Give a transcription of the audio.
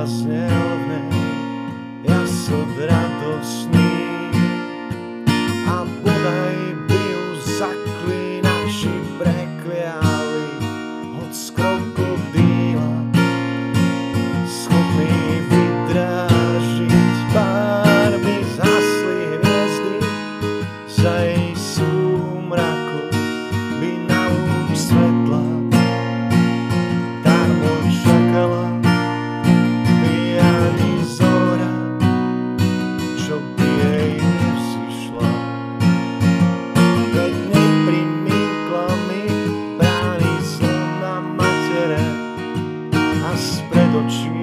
zaznel v nej jasod radosný. A bodaj by ju zaklínači prekliali od krokodíla, schopný vydrážiť barvy zhasli hviezdy, za jej súmraku by na lúč svetla darmo čakala by ani zora, čo by jej nevzýšla. Veď neprimýkla mi brány zlom na matere a spred očí